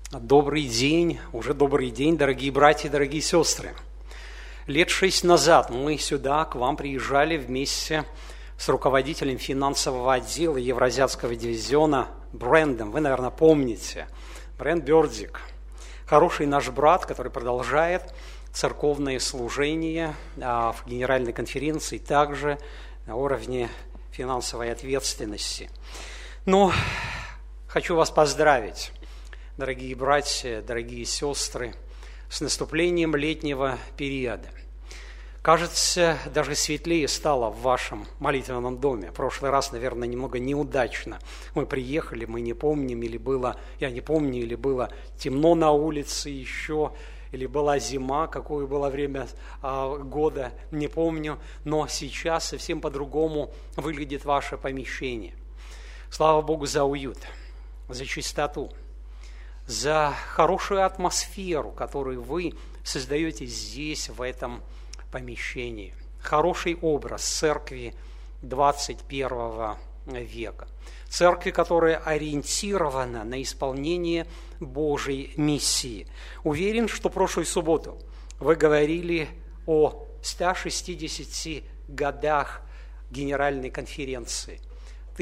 Добрый день, уже добрый день, дорогие братья и дорогие сестры. Лет 6 назад мы сюда, к вам приезжали вместе с руководителем финансового отдела Евразиатского дивизиона Брендом. Вы, наверное, помните. Бренд Бердик. Хороший наш брат, который продолжает церковное служение в Генеральной конференции, также на уровне финансовой ответственности. Но хочу вас поздравить, дорогие братья, дорогие сестры, с наступлением летнего периода. Кажется, даже светлее стало в вашем молитвенном доме. В прошлый раз, наверное, немного неудачно. Мы приехали, мы не помним, или было, я не помню, или было темно на улице еще, или была зима, какое было время года, не помню. Но сейчас совсем по-другому выглядит ваше помещение. Слава Богу за уют, за чистоту, за хорошую атмосферу, которую вы создаете здесь, в этом помещении. Хороший образ церкви 21 века. Церкви, которая ориентирована на исполнение Божьей миссии. Уверен, что в прошлую субботу вы говорили о 160 годах Генеральной конференции. В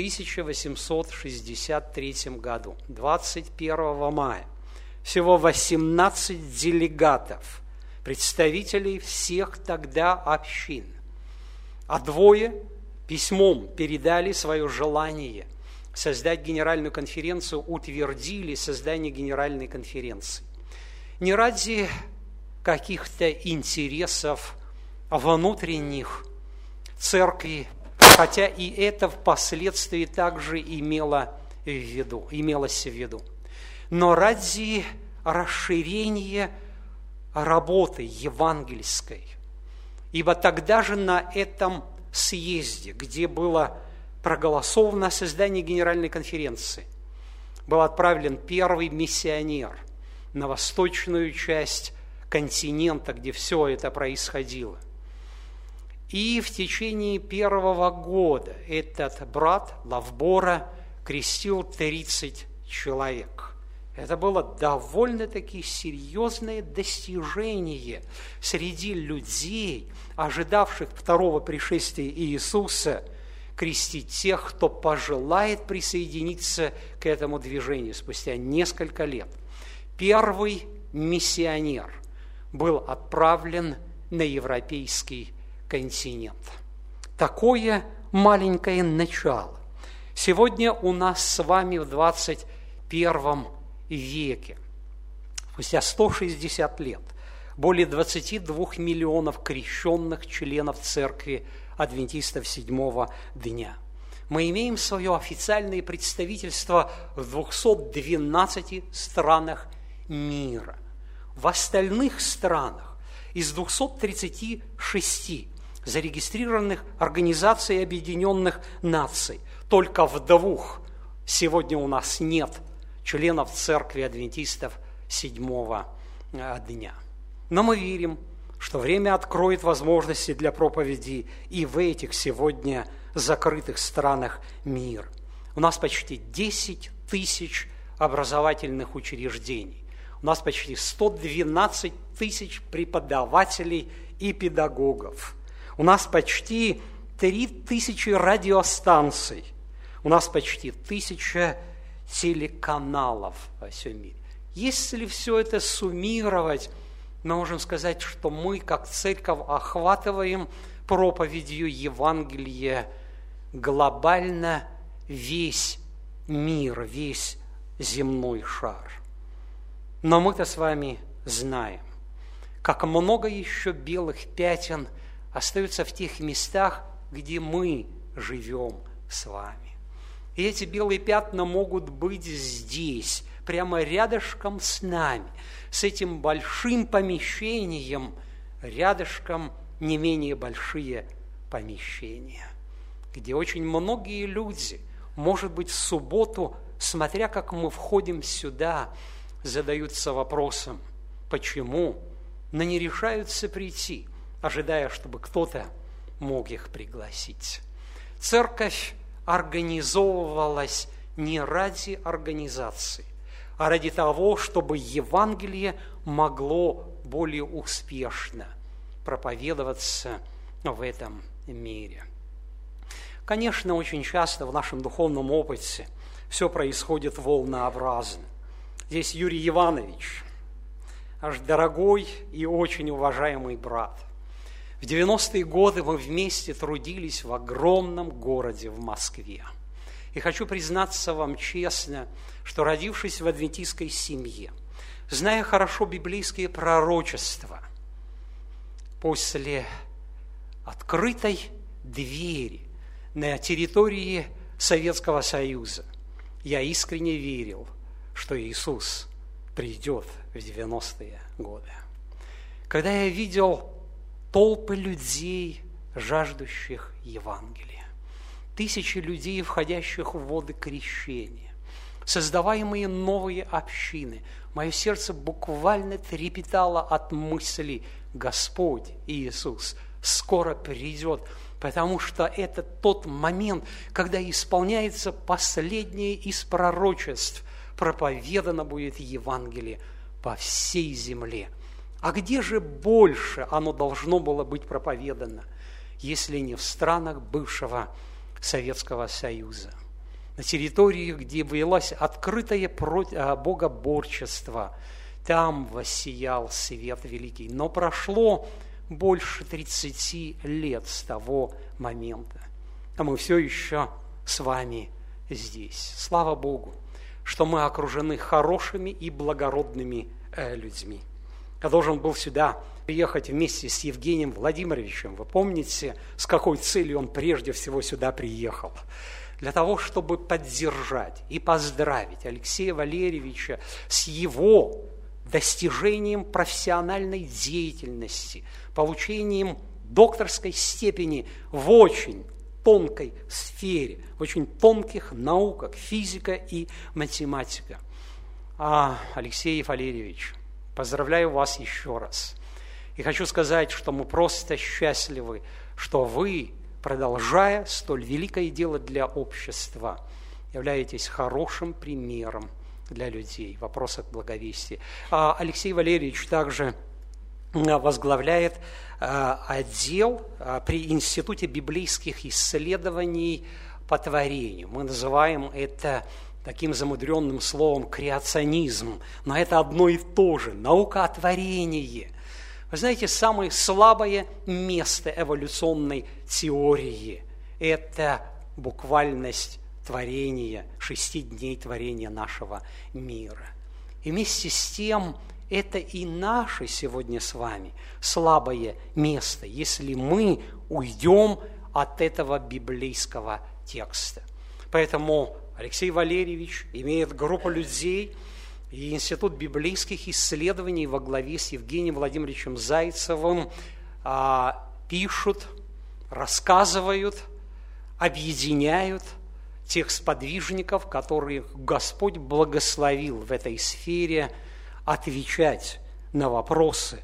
1863 году, 21 мая, всего 18 делегатов, представителей всех тогда общин, а двое письмом передали свое желание создать Генеральную конференцию, утвердили создание Генеральной конференции. Не ради каких-то интересов внутренних церкви, хотя и это впоследствии также имелось в виду, но ради расширения работы евангельской. Ибо тогда же на этом съезде, где было проголосовано создание Генеральной конференции, был отправлен первый миссионер на восточную часть континента, где все это происходило. И в течение первого года этот брат Лавбора крестил 30 человек. Это было довольно-таки серьезное достижение среди людей, ожидавших второго пришествия Иисуса, крестить тех, кто пожелает присоединиться к этому движению спустя несколько лет. Первый миссионер был отправлен на европейский континент. Такое маленькое начало. Сегодня у нас с вами в 21 веке, спустя 160 лет, более 22 миллионов крещенных членов церкви адвентистов седьмого дня. Мы имеем свое официальное представительство в 212 странах мира. В остальных странах из 236 зарегистрированных Организацией Объединенных Наций только в 2 сегодня у нас нет членов церкви адвентистов седьмого дня. Но мы верим, что время откроет возможности для проповеди и в этих сегодня закрытых странах мира. У нас почти 10 тысяч образовательных учреждений. У нас почти 112 тысяч преподавателей и педагогов. У нас почти 3000 радиостанций. У нас почти 1000 телеканалов во всем мире. Если все это суммировать, мы можем сказать, что мы, как церковь, охватываем проповедью Евангелия глобально весь мир, весь земной шар. Но мы-то с вами знаем, как много еще белых пятен остается в тех местах, где мы живем с вами. И эти белые пятна могут быть здесь, прямо рядышком с нами, с этим большим помещением, рядышком не менее большие помещения, где очень многие люди, может быть, в субботу, смотря как мы входим сюда, задаются вопросом, почему, но не решаются прийти, ожидая, чтобы кто-то мог их пригласить. Церковь организовывалась не ради организации, а ради того, чтобы Евангелие могло более успешно проповедоваться в этом мире. Конечно, очень часто в нашем духовном опыте все происходит волнообразно. Здесь Юрий Иванович, наш дорогой и очень уважаемый брат. В 90-е годы мы вместе трудились в огромном городе в Москве. И хочу признаться вам честно, что, родившись в адвентистской семье, зная хорошо библейские пророчества, после открытой двери на территории Советского Союза, я искренне верил, что Иисус придет в 90-е годы. Когда я видел толпы людей, жаждущих Евангелия, тысячи людей, входящих в воды крещения, создаваемые новые общины, мое сердце буквально трепетало от мысли: Господь Иисус скоро придет, потому что это тот момент, когда исполняется последнее из пророчеств: проповедано будет Евангелие по всей земле. А где же больше оно должно было быть проповедано, если не в странах бывшего Советского Союза, на территории, где велось открытое богоборчество, там воссиял свет великий. Но прошло больше 30 лет с того момента, а мы все еще с вами здесь. Слава Богу, что мы окружены хорошими и благородными людьми. Я должен был сюда приехать вместе с Евгением Владимировичем. Вы помните, с какой целью он прежде всего сюда приехал? Для того, чтобы поддержать и поздравить Алексея Валерьевича с его достижением профессиональной деятельности, получением докторской степени в очень тонкой сфере, в очень тонких науках, физика и математика. Алексей Валерьевич, поздравляю вас еще раз. И хочу сказать, что мы просто счастливы, что вы, продолжая столь великое дело для общества, являетесь хорошим примером для людей в вопросах благовестия. Алексей Валерьевич также возглавляет отдел при Институте библейских исследований по творению. Мы называем это таким замудренным словом креационизм, но это одно и то же – наука о творении. Вы знаете, самое слабое место эволюционной теории – это буквальность творения, 6 дней творения нашего мира. И вместе с тем, это и наше сегодня с вами слабое место, если мы уйдем от этого библейского текста. Поэтому Алексей Валерьевич имеет группу людей, и Институт библейских исследований во главе с Евгением Владимировичем Зайцевым пишут, рассказывают, объединяют тех сподвижников, которых Господь благословил в этой сфере отвечать на вопросы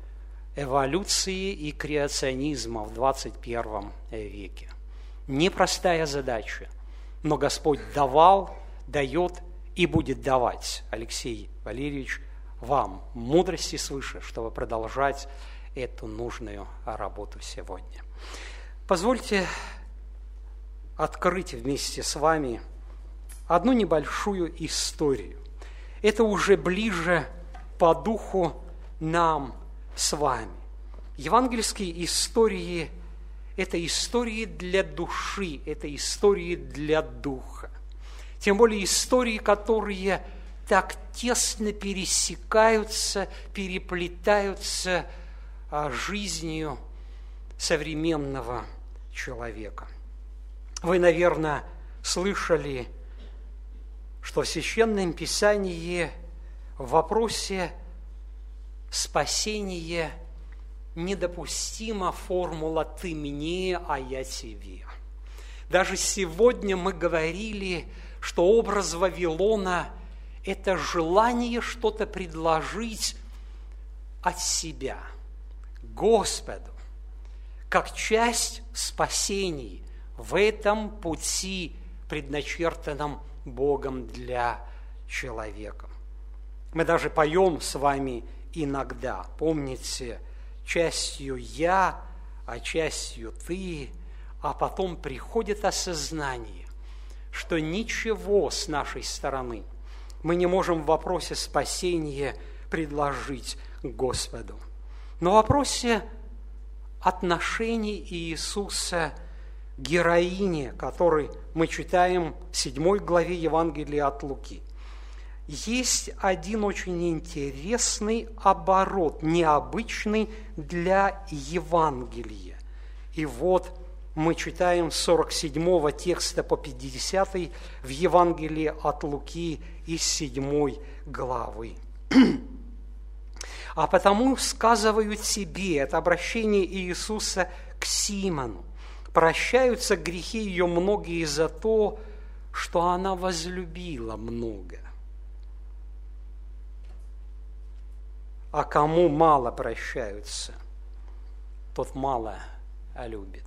эволюции и креационизма в 21 веке. Непростая задача, но Господь давал, дает и будет давать, Алексей Валерьевич, вам мудрости свыше, чтобы продолжать эту нужную работу сегодня. Позвольте открыть вместе с вами одну небольшую историю. Это уже ближе по духу нам с вами. Евангельские истории – это истории для души, это истории для духа. Тем более истории, которые так тесно пересекаются, переплетаются жизнью современного человека. Вы, наверное, слышали, что в Священном Писании в вопросе спасения недопустима формула «ты мне, а я тебе». Даже сегодня мы говорили, что образ Вавилона – это желание что-то предложить от себя Господу, как часть спасения в этом пути, предначертанном Богом для человека. Мы даже поем с вами иногда. Помните, частью я, а частью ты, а потом приходит осознание, что ничего с нашей стороны мы не можем в вопросе спасения предложить Господу. Но в вопросе отношений Иисуса к героине, который мы читаем в 7 главе Евангелия от Луки, есть один очень интересный оборот, необычный для Евангелия. И вот мы читаем с 47 текста по 50 в Евангелии от Луки из 7 главы. «А потому сказывают тебе», это обращение Иисуса к Симону, «прощаются грехи ее многие за то, что она возлюбила много. А кому мало прощаются, тот мало любит.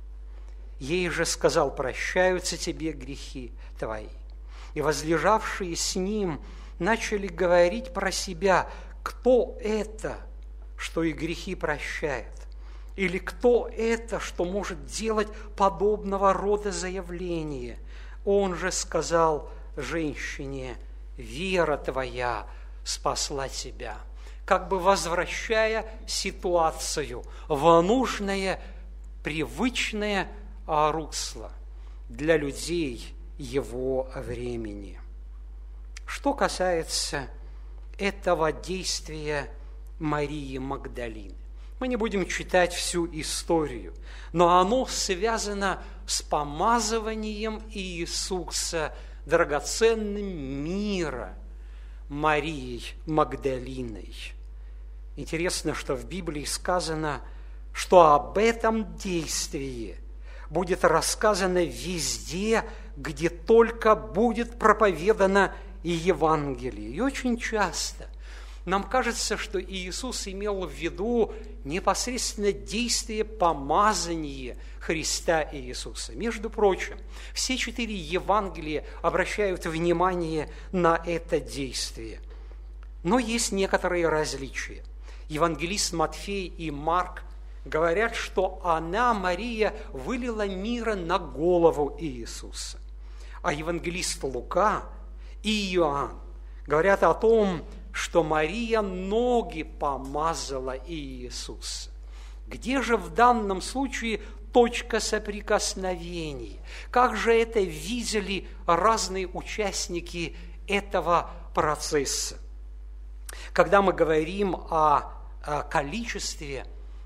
Ей же сказал: прощаются тебе грехи твои». И возлежавшие с ним начали говорить про себя: кто это, что и грехи прощает? Или кто это, что может делать подобного рода заявления? Он же сказал женщине: вера твоя спасла тебя, как бы возвращая ситуацию в нужное, привычное русло для людей его времени. Что касается этого действия Марии Магдалины, мы не будем читать всю историю, но оно связано с помазыванием Иисуса драгоценным мира Марией Магдалиной. Интересно, что в Библии сказано, что об этом действии будет рассказано везде, где только будет проповедано Евангелие. И очень часто нам кажется, что Иисус имел в виду непосредственно действие помазания Христа Иисуса. Между прочим, все 4 Евангелия обращают внимание на это действие. Но есть некоторые различия. Евангелист Матфей и Марк говорят, что она, Мария, вылила мира на голову Иисуса. А евангелист Лука и Иоанн говорят о том, что Мария ноги помазала Иисуса. Где же в данном случае точка соприкосновения? Как же это видели разные участники этого процесса? Когда мы говорим о количестве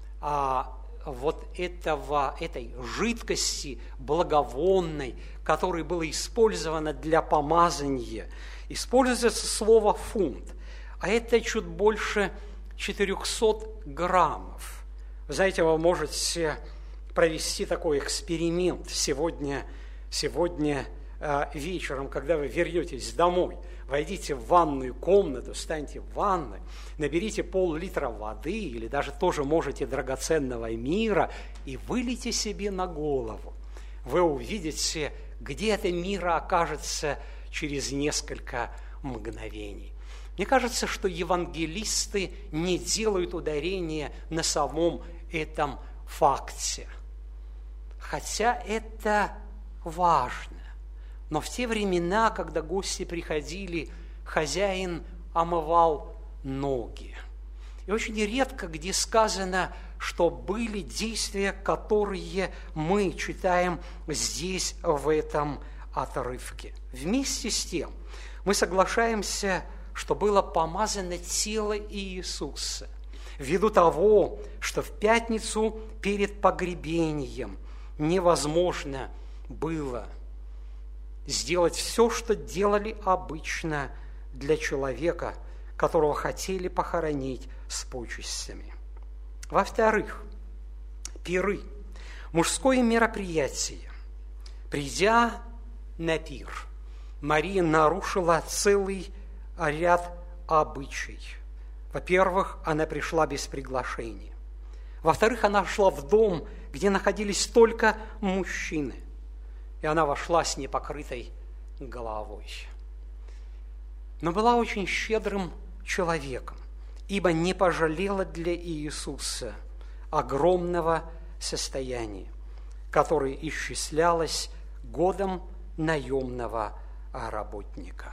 этой жидкости благовонной, которая была использована для помазания, используется слово «фунт», а это чуть больше 400 граммов. Вы знаете, вы можете провести такой эксперимент сегодня вечером, когда вы вернетесь домой. Войдите в ванную комнату, встаньте в ванной, наберите пол-литра воды или даже тоже можете драгоценного мира и вылейте себе на голову. Вы увидите, где это мира окажется через несколько мгновений. Мне кажется, что евангелисты не делают ударения на самом этом факте. Хотя это важно. Но в те времена, когда гости приходили, хозяин омывал ноги. И очень редко где сказано, что были действия, которые мы читаем здесь, в этом отрывке. Вместе с тем мы соглашаемся, что было помазано тело Иисуса, ввиду того, что в пятницу перед погребением невозможно было сделать все, что делали обычно для человека, которого хотели похоронить с почестями. Во-вторых, пиры, мужское мероприятие. Придя на пир, Мария нарушила целый ряд обычаев. Во-первых, она пришла без приглашения. Во-вторых, она шла в дом, где находились только мужчины, и она вошла с непокрытой головой. Но была очень щедрым человеком, ибо не пожалела для Иисуса огромного состояния, которое исчислялось годом наемного работника.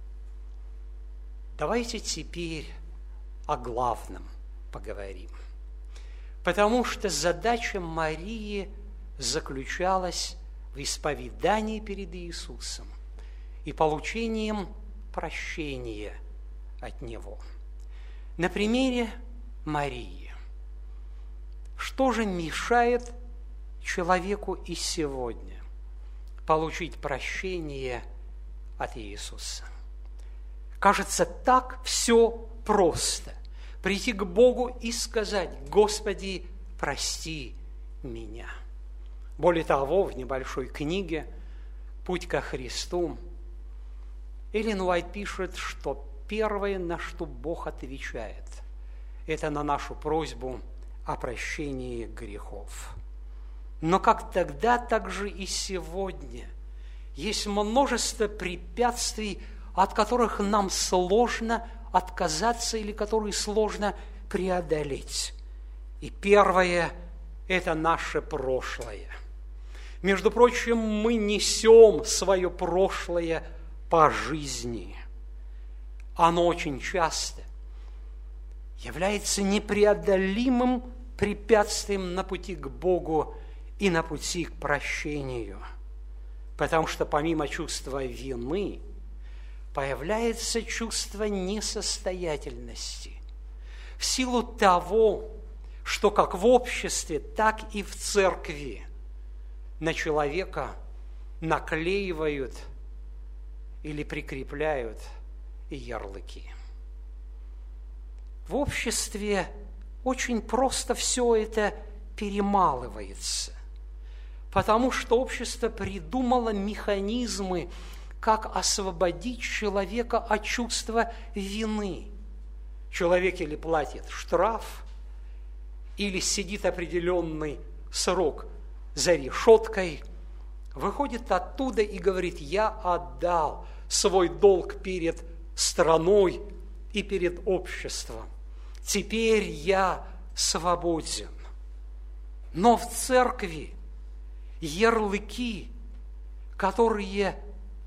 Давайте теперь о главном поговорим, потому что задача Марии заключалась в исповедании перед Иисусом и получением прощения от Него. На примере Марии. Что же мешает человеку и сегодня получить прощение от Иисуса? Кажется, так все просто. Прийти к Богу и сказать: «Господи, прости меня». Более того, в небольшой книге «Путь ко Христу» Эллен Уайт пишет, что первое, на что Бог отвечает, это на нашу просьбу о прощении грехов. Но как тогда, так же и сегодня есть множество препятствий, от которых нам сложно отказаться или которые сложно преодолеть. И первое – это наше прошлое. Между прочим, мы несем свое прошлое по жизни. Оно очень часто является непреодолимым препятствием на пути к Богу и на пути к прощению. Потому что помимо чувства вины появляется чувство несостоятельности в силу того, что как в обществе, так и в церкви на человека наклеивают или прикрепляют ярлыки. В обществе очень просто все это перемалывается, потому что общество придумало механизмы, как освободить человека от чувства вины. Человек или платит штраф, или сидит определенный срок за решеткой, выходит оттуда и говорит: «Я отдал свой долг перед страной и перед обществом. Теперь я свободен». Но в церкви ярлыки, которые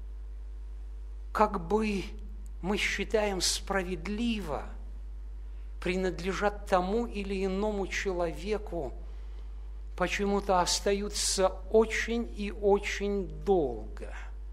как бы мы считаем справедливо, принадлежат тому или иному человеку, почему-то остаются очень и очень долго.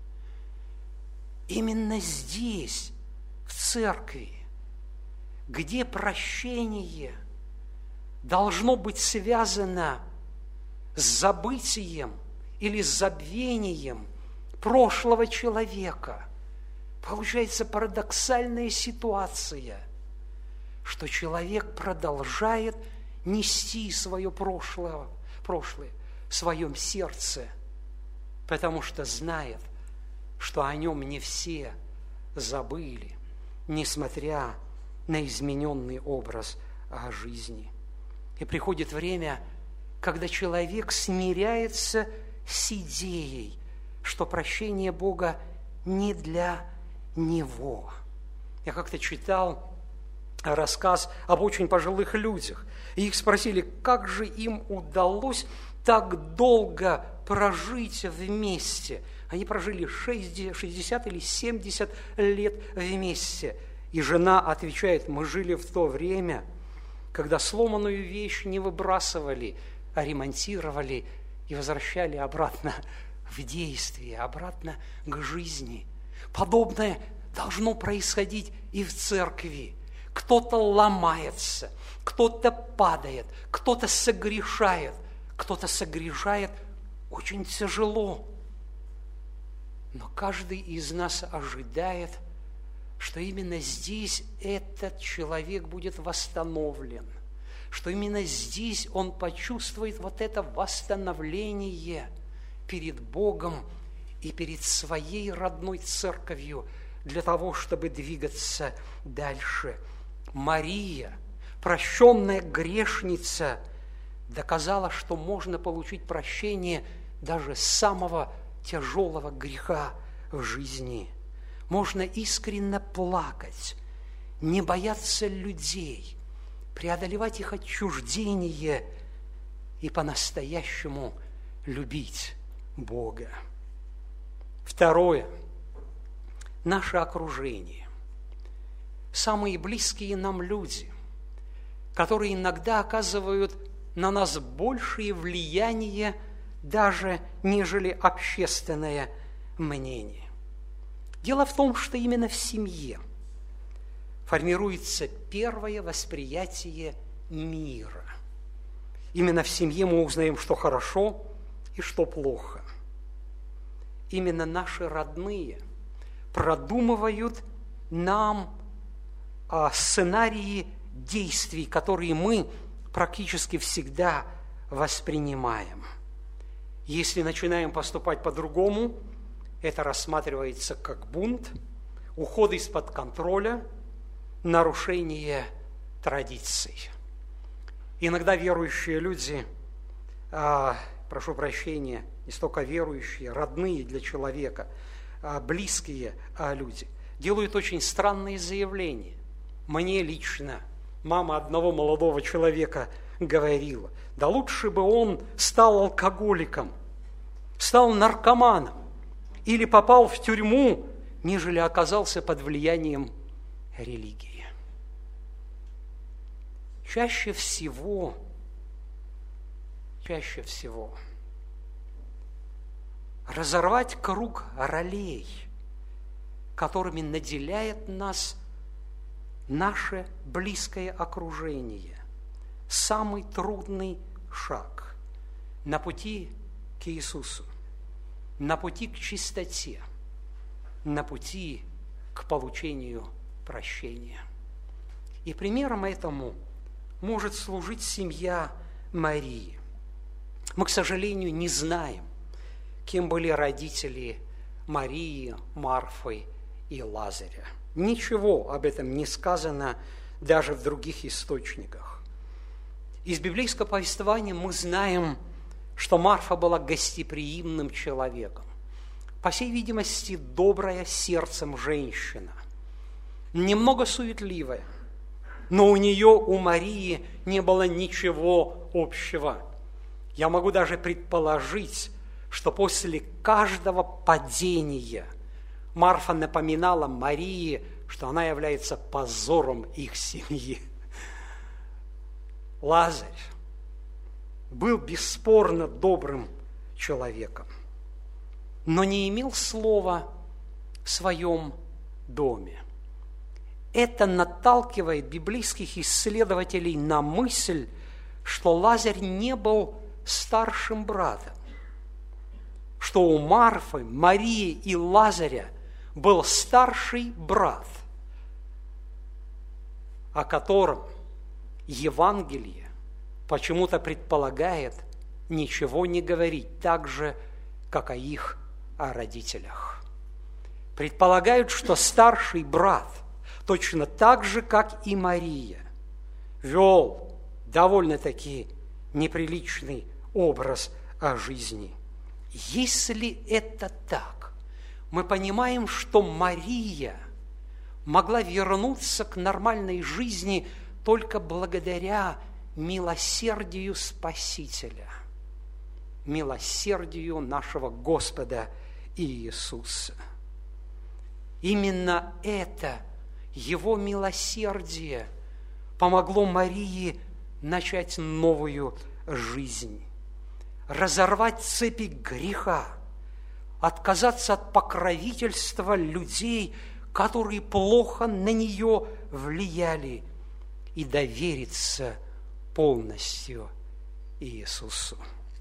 Именно здесь, в церкви, где прощение должно быть связано с забытием или с забвением прошлого человека, получается парадоксальная ситуация, что человек продолжает нести свое прошлое в своем сердце, потому что знает, что о нем не все забыли, несмотря на измененный образ жизни. И приходит время, когда человек смиряется с идеей, что прощение Бога не для него. Я как-то читал рассказ об очень пожилых людях, и их спросили, как же им удалось так долго прожить вместе. Они прожили 60 или 70 лет вместе. И жена отвечает: мы жили в то время, когда сломанную вещь не выбрасывали, а ремонтировали и возвращали обратно в действие, обратно к жизни. Подобное должно происходить и в церкви. Кто-то ломается, кто-то падает, кто-то согрешает очень тяжело. Но каждый из нас ожидает, что именно здесь этот человек будет восстановлен, что именно здесь он почувствует вот это восстановление перед Богом и перед своей родной церковью для того, чтобы двигаться дальше. Мария, прощенная грешница, доказала, что можно получить прощение даже самого тяжелого греха в жизни. Можно искренне плакать, не бояться людей, преодолевать их отчуждение и по-настоящему любить Бога. Второе. Наше окружение. Самые близкие нам люди, которые иногда оказывают на нас большее влияние, даже нежели общественное мнение. Дело в том, что именно в семье формируется первое восприятие мира. Именно в семье мы узнаем, что хорошо и что плохо. Именно наши родные продумывают нам сценарии действий, которые мы практически всегда воспринимаем. Если начинаем поступать по-другому, это рассматривается как бунт, уход из-под контроля, нарушение традиций. Иногда верующие люди, прошу прощения, не столько верующие, родные для человека, близкие люди, делают очень странные заявления. Мне лично мама одного молодого человека говорила: да лучше бы он стал алкоголиком, стал наркоманом или попал в тюрьму, нежели оказался под влиянием религии. Чаще всего разорвать круг ролей, которыми наделяет нас наше близкое окружение, самый трудный шаг на пути к Иисусу, на пути к чистоте, на пути к получению прощения. И примером этому может служить семья Марии. Мы, к сожалению, не знаем, кем были родители Марии, Марфы и Лазаря. Ничего об этом не сказано даже в других источниках. Из библейского повествования мы знаем, что Марфа была гостеприимным человеком, по всей видимости, добрая сердцем женщина, немного суетливая, но у нее, у Марии, не было ничего общего. Я могу даже предположить, что после каждого падения Марфа напоминала Марии, что она является позором их семьи. Лазарь был бесспорно добрым человеком, но не имел слова в своем доме. Это наталкивает библейских исследователей на мысль, что Лазарь не был старшим братом, что у Марфы, Марии и Лазаря был старший брат, о котором Евангелие почему-то предполагает ничего не говорить, так же, как о их родителях. Предполагают, что старший брат, точно так же, как и Мария, вел довольно-таки неприличный образ жизни. Если это так, мы понимаем, что Мария могла вернуться к нормальной жизни только благодаря милосердию Спасителя, милосердию нашего Господа Иисуса. Именно это, Его милосердие, помогло Марии начать новую жизнь, разорвать цепи греха, отказаться от покровительства людей, которые плохо на нее влияли, и довериться полностью Иисусу.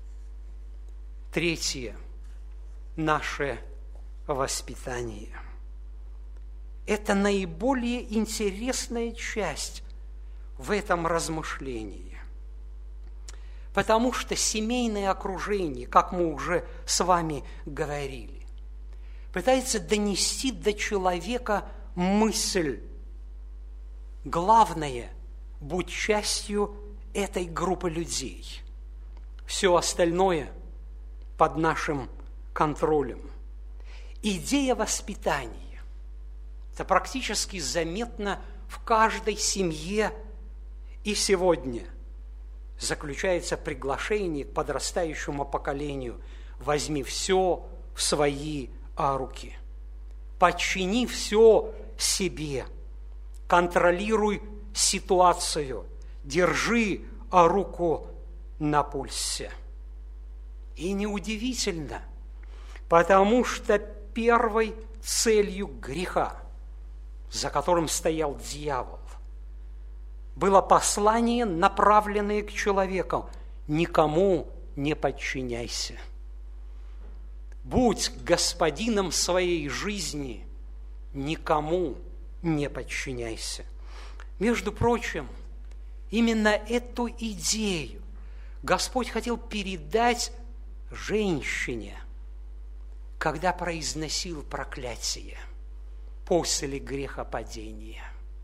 Третье. Наше воспитание. Это наиболее интересная часть в этом размышлении, потому что семейное окружение, как мы уже с вами говорили, пытается донести до человека мысль: главное, будь частью этой группы людей. Все остальное под нашим контролем. Идея воспитания – это практически заметна в каждой семье и сегодня заключается приглашение к подрастающему поколению: возьми все в свои руки, подчини все себе, контролируй ситуацию, держи руку на пульсе. И неудивительно, потому что первой целью греха, за которым стоял дьявол, было послание, направленное к человеку: никому не подчиняйся. Будь господином своей жизни, никому не подчиняйся. Между прочим, именно эту идею Господь хотел передать женщине, когда произносил проклятие после грехопадения.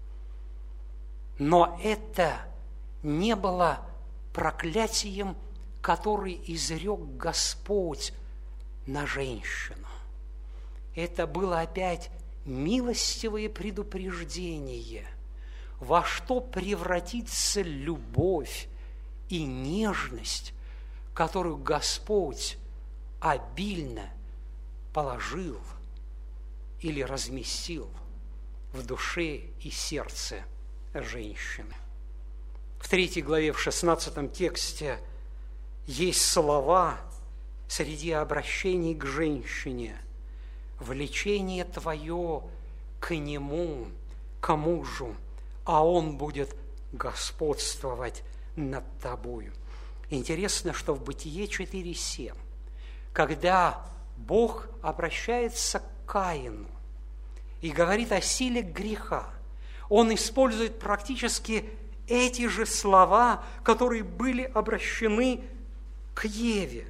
Но это не было проклятием, который изрек Господь на женщину. Это было опять милостивое предупреждение, во что превратится любовь и нежность, которую Господь обильно положил или разместил в душе и сердце женщины. В 3 главе, в 16 тексте есть слова среди обращений к женщине: «Влечение твое к нему, к мужу, а он будет господствовать над тобою». Интересно, что в Бытие 4:7, когда Бог обращается к Каину и говорит о силе греха, Он использует практически эти же слова, которые были обращены к Еве.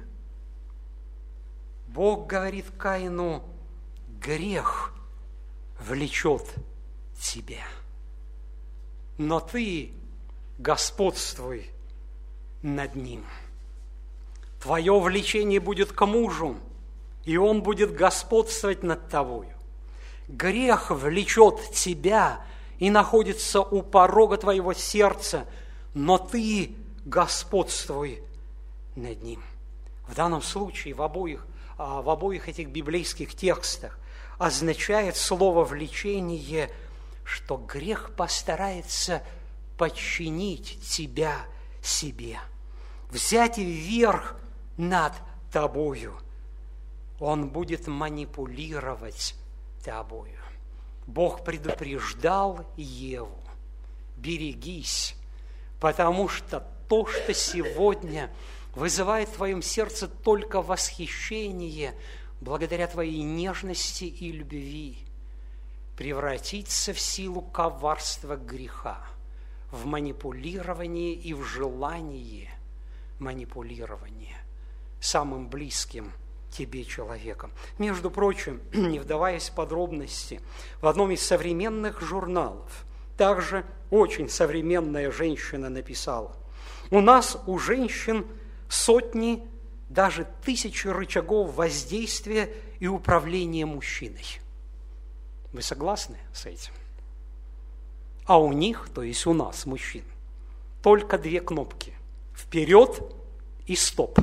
Бог говорит Каину: грех влечет тебя, но ты господствуй над ним. Твое влечение будет к мужу, и он будет господствовать над тобою. Грех влечет тебя и находится у порога твоего сердца, но ты господствуй над ним. В данном случае в обоих этих библейских текстах означает слово «влечение», что грех постарается подчинить тебя себе, взять верх над тобою. Он будет манипулировать тобою. Бог предупреждал Еву: берегись, потому что то, что сегодня вызывает в твоем сердце только восхищение, благодаря твоей нежности и любви, превратится в силу коварства греха, в манипулирование и в желание манипулирования самым близким тебе человеком. Между прочим, не вдаваясь в подробности, в одном из современных журналов также очень современная женщина написала: у нас, у женщин, сотни, даже тысячи рычагов воздействия и управления мужчиной. Вы согласны с этим? А у них, то есть у нас, мужчин, только 2 кнопки: вперед и стоп.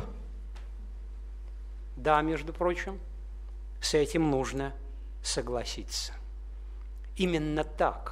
Да, между прочим, с этим нужно согласиться. Именно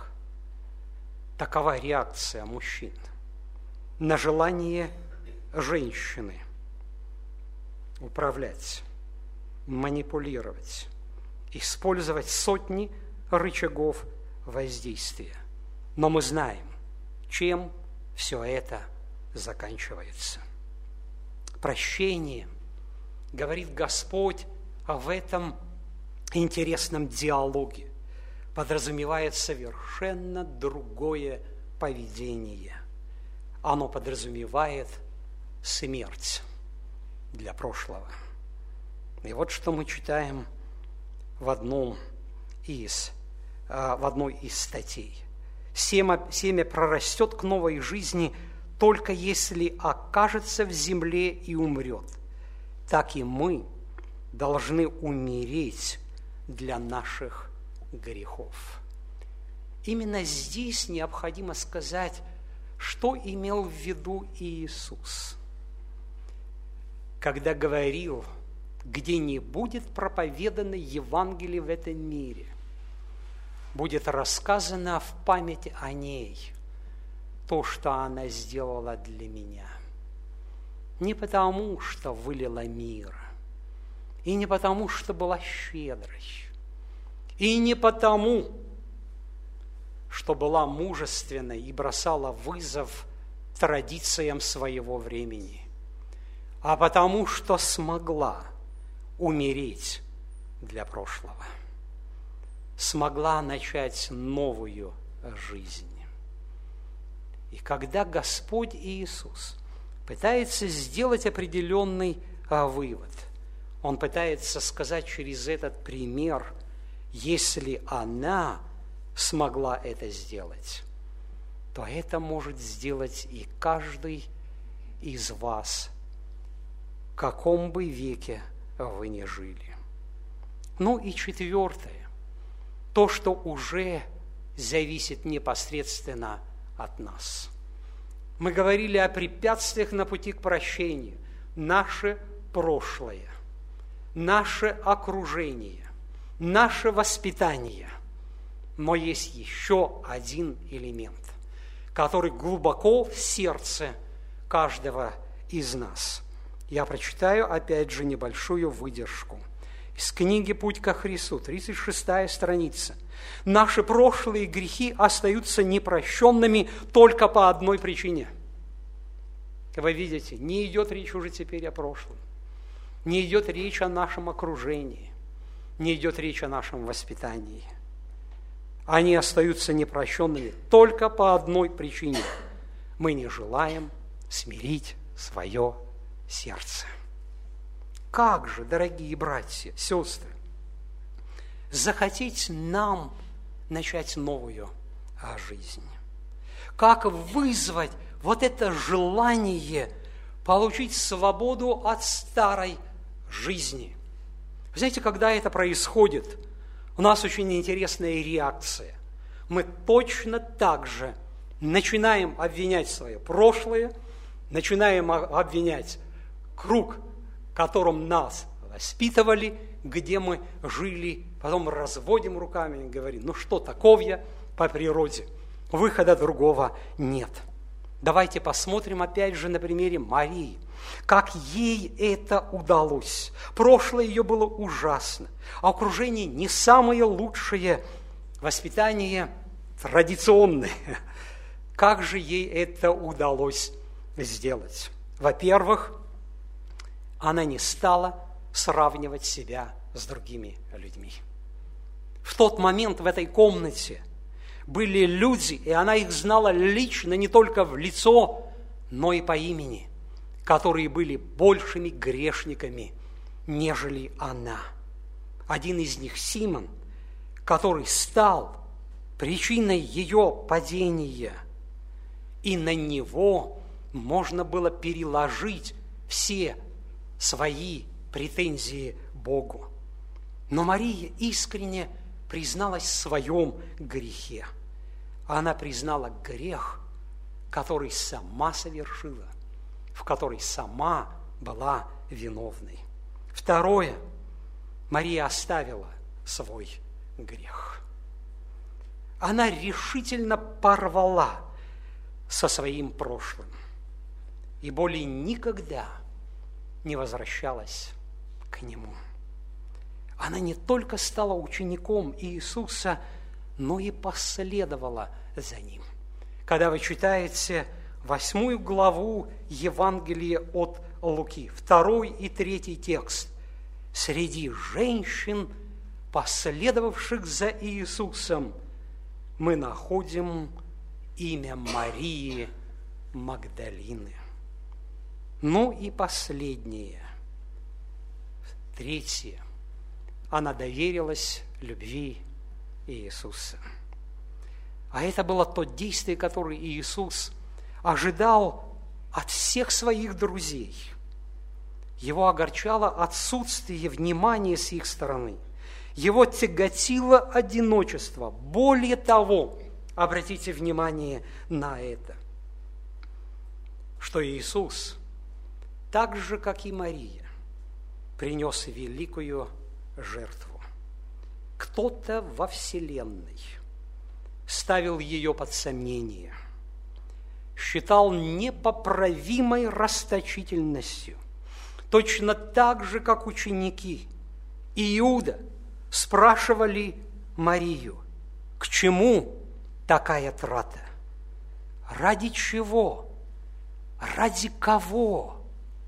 такова реакция мужчин на желание женщины управлять, манипулировать, использовать сотни рычагов воздействия. Но мы знаем, чем все это заканчивается. Прощение, говорит Господь в этом интересном диалоге, подразумевает совершенно другое поведение. Оно подразумевает смерть для прошлого. И вот что мы читаем в одной из статей. Семя прорастет к новой жизни только если окажется в земле и умрет. Так и мы должны умереть для наших грехов. именно здесь необходимо сказать, что имел в виду Иисус, когда говорил: где не будет проповедано Евангелие в этом мире, будет рассказано в память о ней то, что она сделала для меня. Не потому, что вылила мир, и не потому, что была щедрой, и не потому, что была мужественной и бросала вызов традициям своего времени, а потому, что смогла умереть для прошлого, смогла начать новую жизнь. И когда Господь Иисус пытается сделать определенный вывод, Он пытается сказать через этот пример: если она смогла это сделать, то это может сделать и каждый из вас, в каком бы веке вы ни жили. Ну и четвертое, то, что уже зависит непосредственно от нас. Мы говорили о препятствиях на пути к прощению. Наше прошлое, наше окружение, наше воспитание. Но есть еще один элемент, который глубоко в сердце каждого из нас. Я прочитаю, опять же, небольшую выдержку из книги «Путь ко Христу», 36-я страница. Наши прошлые грехи остаются непрощенными только по одной причине. Вы видите, не идет речь уже теперь о прошлом, не идет речь о нашем окружении, не идет речь о нашем воспитании. Они остаются непрощенными только по одной причине. Мы не желаем смирить свое сердце. Как же, дорогие братья, сестры, захотеть нам начать новую жизнь? Как вызвать вот это желание получить свободу от старой жизни? Вы знаете, когда это происходит, у нас очень интересная реакция. Мы точно так же начинаем обвинять свое прошлое, начинаем обвинять круг, в котором нас воспитывали, где мы жили, потом разводим руками и говорим: ну что, таков я по природе, выхода другого нет. Давайте посмотрим опять же на примере Марии, как ей это удалось. Прошлое ее было ужасно, а окружение не самое лучшее, воспитание традиционное. Как же ей это удалось сделать? Во-первых, она не стала сравнивать себя с другими людьми. В тот момент в этой комнате были люди, и она их знала лично, не только в лицо, но и по имени, которые были большими грешниками, нежели она. Один из них, Симон, который стал причиной ее падения, и на него можно было переложить все свои претензии Богу. Но Мария искренне призналась в своем грехе. Она признала грех, который сама совершила, в который сама была виновной. Второе, Мария оставила свой грех. Она решительно порвала со своим прошлым и более никогда не возвращалась к нему. Она не только стала учеником Иисуса, но и последовала за ним. Когда вы читаете 8 главу Евангелия от Луки, 2 и 3 текст, среди женщин, последовавших за Иисусом, мы находим имя Марии Магдалины. Ну и последнее, третье. Она доверилась любви Иисуса. А это было то действие, которое Иисус ожидал от всех своих друзей. Его огорчало отсутствие внимания с их стороны. Его тяготило одиночество. Более того, Обратите внимание на это, что Иисус, так же, как и Мария, принес великую жертву. Кто-то во Вселенной ставил ее под сомнение, считал непоправимой расточительностью, точно так же, как ученики Иуда спрашивали Марию, к чему такая трата? Ради чего? Ради кого?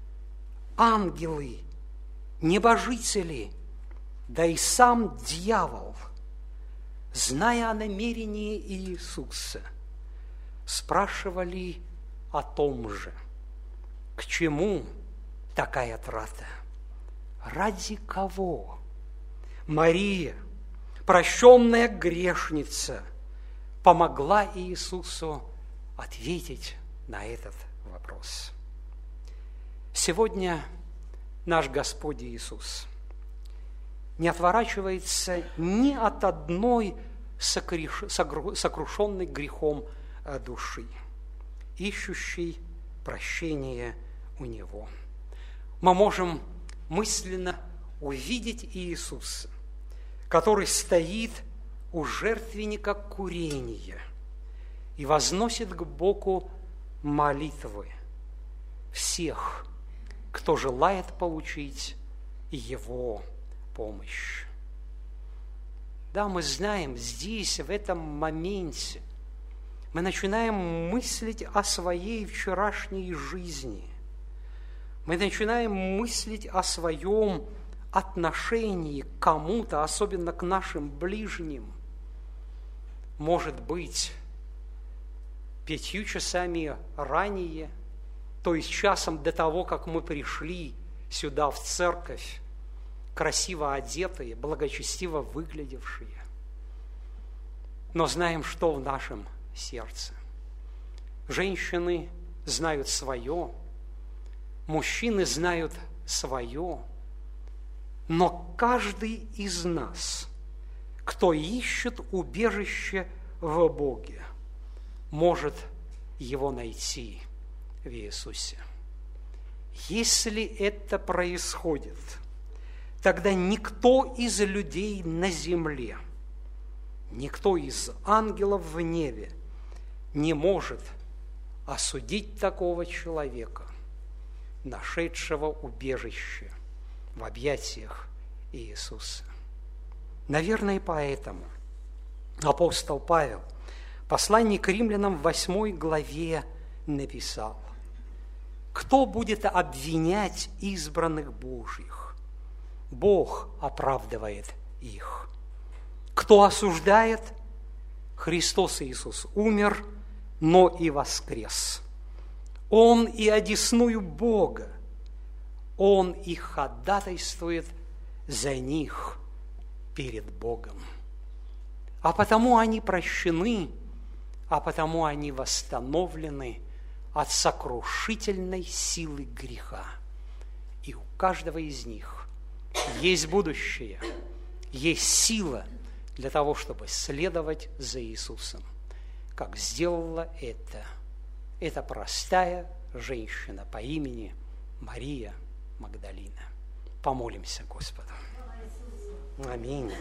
Ангелы, небожители, да и сам дьявол, зная о намерении Иисуса, спрашивали о том же, к чему такая трата? Ради кого? Мария, прощенная грешница, помогла Иисусу ответить на этот вопрос. Сегодня наш Господь Иисус не отворачивается ни от одной сокрушенной грехом души, ищущей прощения у Него. Мы можем мысленно увидеть Иисуса, который стоит у жертвенника курения и возносит к Богу молитвы всех, кто желает получить Его помощь. Да, мы знаем, здесь, в этом моменте, мы начинаем мыслить о своей вчерашней жизни. Мы начинаем мыслить о своем отношении к кому-то, особенно к нашим ближним. Может быть, 5 часами ранее, то есть часом до того, как мы пришли сюда, в церковь, красиво одетые, благочестиво выглядевшие, но знаем, что в нашем сердце. Женщины знают свое, мужчины знают свое, но каждый из нас, кто ищет убежище в Боге, может его найти в Иисусе. Если это происходит, тогда никто из людей на земле, никто из ангелов в небе не может осудить такого человека, нашедшего убежище в объятиях Иисуса. Наверное, поэтому апостол Павел в послании к римлянам в 8 главе написал: «Кто будет обвинять избранных Божьих? Бог оправдывает их. Кто осуждает? Христос Иисус умер, но и воскрес. Он и одесную Бога, Он и ходатайствует за них перед Богом. А потому они прощены, а потому они восстановлены от сокрушительной силы греха. И у каждого из них есть будущее, есть сила для того, чтобы следовать за Иисусом, как сделала эта простая женщина по имени Мария Магдалина. Помолимся Господу. Аминь.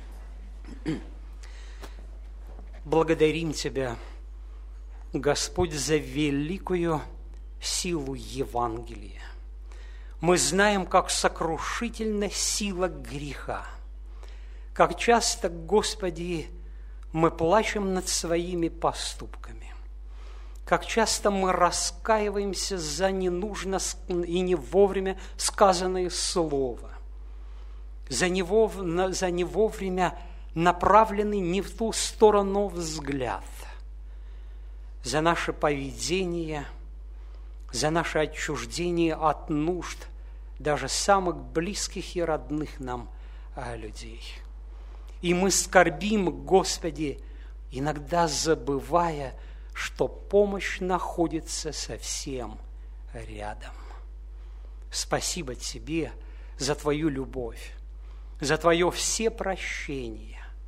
Благодарим Тебя, Господь, за великую силу Евангелия. Мы знаем, как сокрушительна сила греха. Как часто, Господи, мы плачем над своими поступками. Как часто мы раскаиваемся за ненужно и не вовремя сказанное слово, за не вовремя направленный не в ту сторону взгляд, за наше поведение, за наше отчуждение от нужд даже самых близких и родных нам людей. И мы скорбим, Господи, иногда забывая, что помощь находится совсем рядом. Спасибо Тебе за Твою любовь, за Твое всепрощение.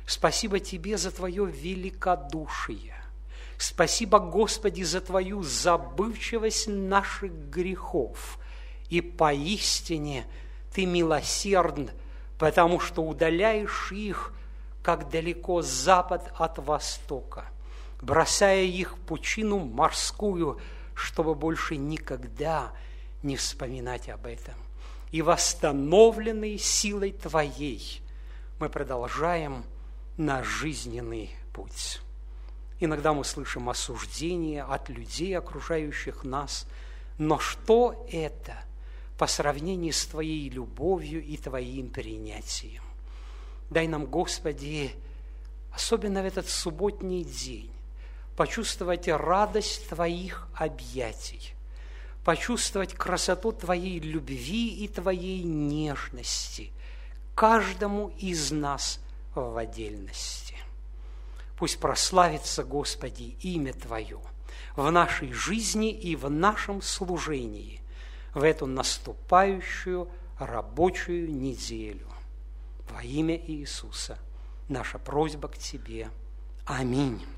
Спасибо Тебе за Твое великодушие. Спасибо, Господи, за Твою забывчивость наших грехов. И поистине Ты милосерден, потому что удаляешь их, как далеко запад от востока, бросая их в пучину морскую, чтобы больше никогда не вспоминать об этом. И восстановленные силой Твоей мы продолжаем наш жизненный путь. Иногда мы слышим осуждение от людей, окружающих нас, но что это по сравнению с Твоей любовью и Твоим принятием? Дай нам, Господи, особенно в этот субботний день, почувствовать радость Твоих объятий, почувствовать красоту Твоей любви и Твоей нежности каждому из нас в отдельности. Пусть прославится, Господи, имя Твое в нашей жизни и в нашем служении в эту наступающую рабочую неделю. Во имя Иисуса наша просьба к Тебе. Аминь.